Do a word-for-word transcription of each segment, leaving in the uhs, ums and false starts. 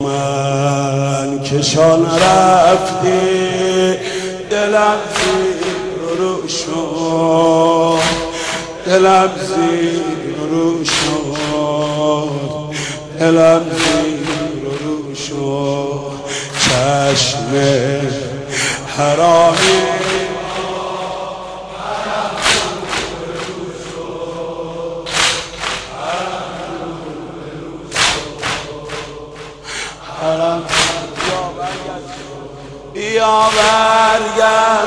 من کشان رفتی دلم زیر رو شد، دلم زیر رو شد، دلم زیر رو شد. چشم حرامی یا برگرد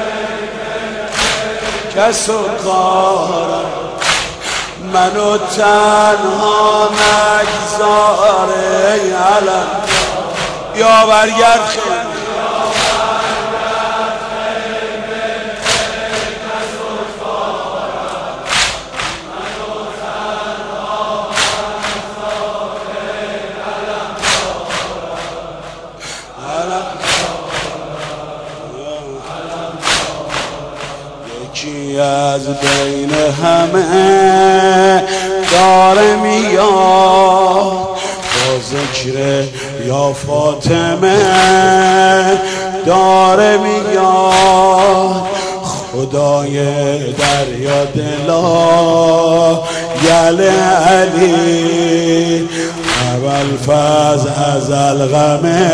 کس و کارم منو تنها نگذاره علم. یا برگرد خیلی یکی از بین همه داره میاد با ذکر یا فاطمه داره میاد. خدای دریا دلا یل علی ابوالفضل ازل غمه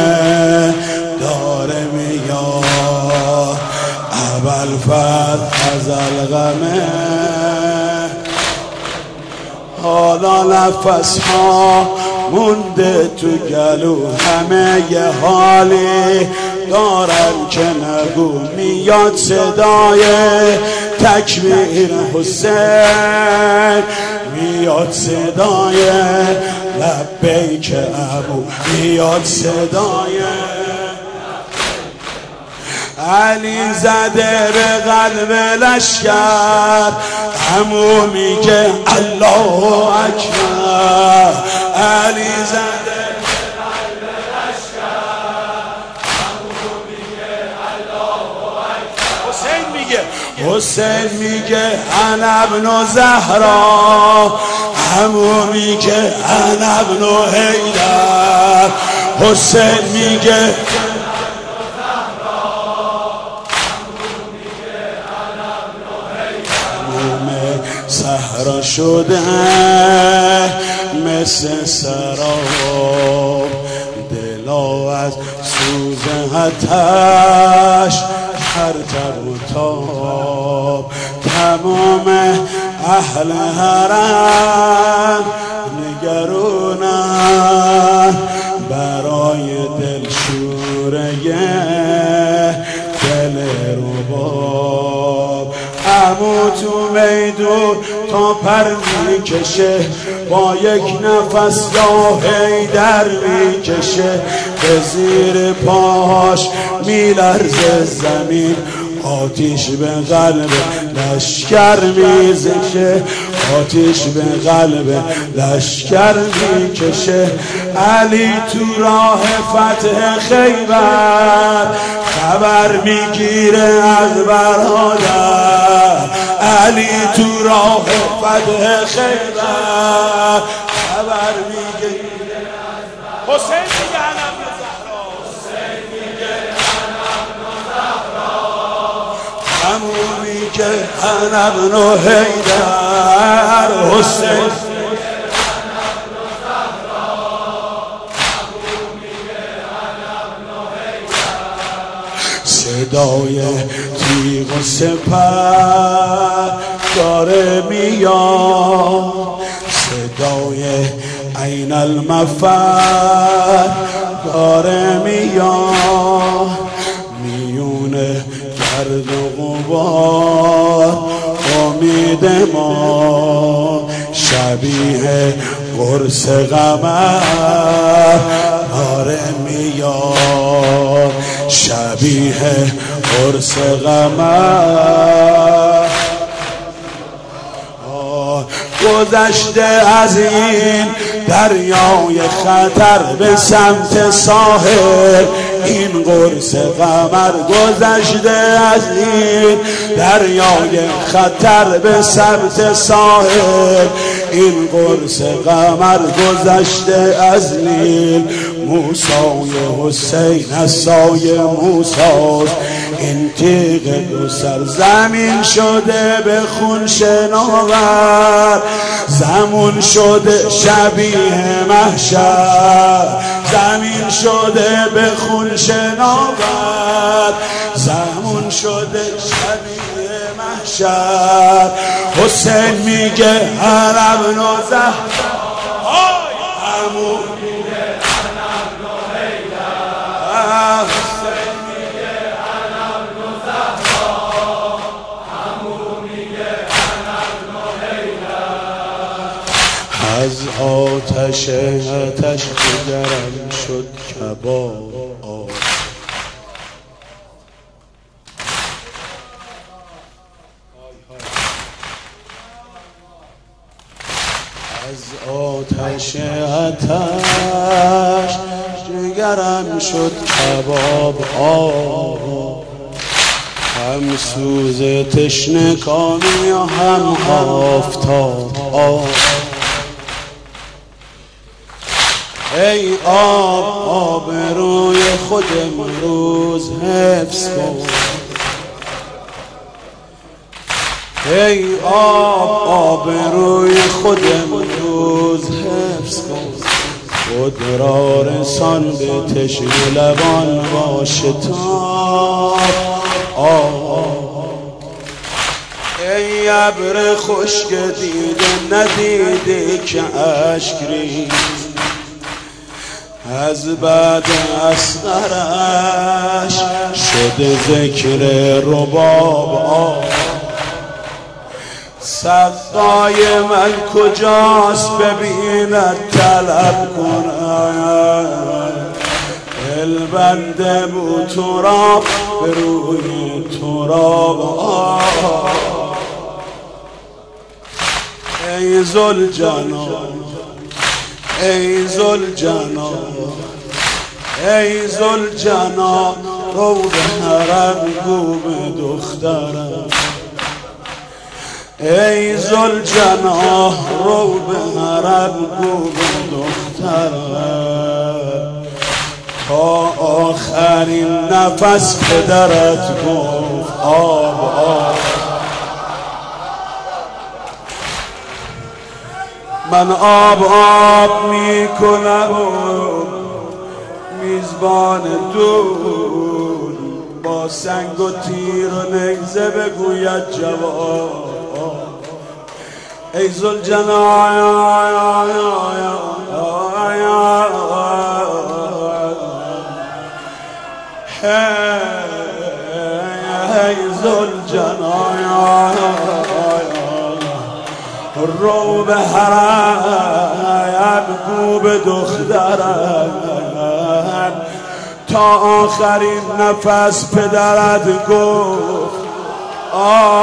داره میاد. ابوالفضل ازل غمه حالا نفس ها مونده تو گلو همه یه حالی دارن که نگو. میاد صدای تکبیر حسین، میاد صدای لبیک ابو، میاد صدای علی زده به قلب لشکر همو میگه الله اکبر. علی زده به قلب لشکر همو میگه الله اکبر. حسین میگه حسین میگه انا ابن زهرا همو میگه انا ابن حیدر. حسین میگه صحرا شده مثل سراب دلا از سوز آتش هر تب و تاب. تمام اهل حرم نگرونن برای دلشوره دل رباب. عمو تو میدون تا پر میکشه با یک نفس یا حیدر میکشه به زیر پاش میلرزه زمین. آتیش به قلب لشکر میزشه، آتیش به قلب لشکر میکشه. علی تو راه فتح خیبر خبر میگیره از برادر. علی تو راه فتح خیبر خبر میگیره از برادر. حسین میگه انا ابن زهرا، حسین میگه انا ابن زهرا همو میگه انا ابن حیدر. حسین صدای تیغ و سپر داره میاد، صدای عین المفر داره میاد. میونه گرد و غبار امید ما شبیه قرص قمر داره میاد، شبیه قرص قمر. گذشته از این دریای خطر به سمت ساحل این قرص قمر. گذشته از این دریای خطر به سمت ساحل این قرص قمر. گذشته از نیل موسای حسین از سایه موساست. این تیغ دو سر زمین شده به خون شناور، زمون شده شبیه محشر، زمین شده به خون شناور، زمون شده شبیه محشر. حسین میگه انا ابن زهرا، عمو میگه انا ابن حیدر، حسین میگه انا ابن زهرا، عمو میگه انا ابن حیدر. از آتش آتش جگرم شد کباب، از آتش آتش جگرم شد کباب آب، هم سوز تشنه کامی و هم آفتاب آب. ای آب آب روی خود امروز حفظ کن، ای آب آب روی خود امروز حفظ کن، خود را رسان به تشنه لبان با شتاب آب. ای ابر خشک دیده ندیده که اشک ریز، از بعد اصغرش شده ذکر رباب آب. سقای من کجاست ببیند طلب کند، دل بنده بو تراب به روی تراب آب. ای ذوالجلال ای ذوالجلال ای ذوالجلال، رو به حرم گو به دخترم. ای ذوالجلال رو به حرم گو به دخترم، تا آخرین نفس پدرت گفت آب آب. من آب آب میکنم و میزبان دون، با سنگ و تیر و نگزه بگوید جواب. ای ذوالجلال ای ذوالجلال، رو به حرم گو به دخترم، تا آخرین نفس پدرت گفت آه.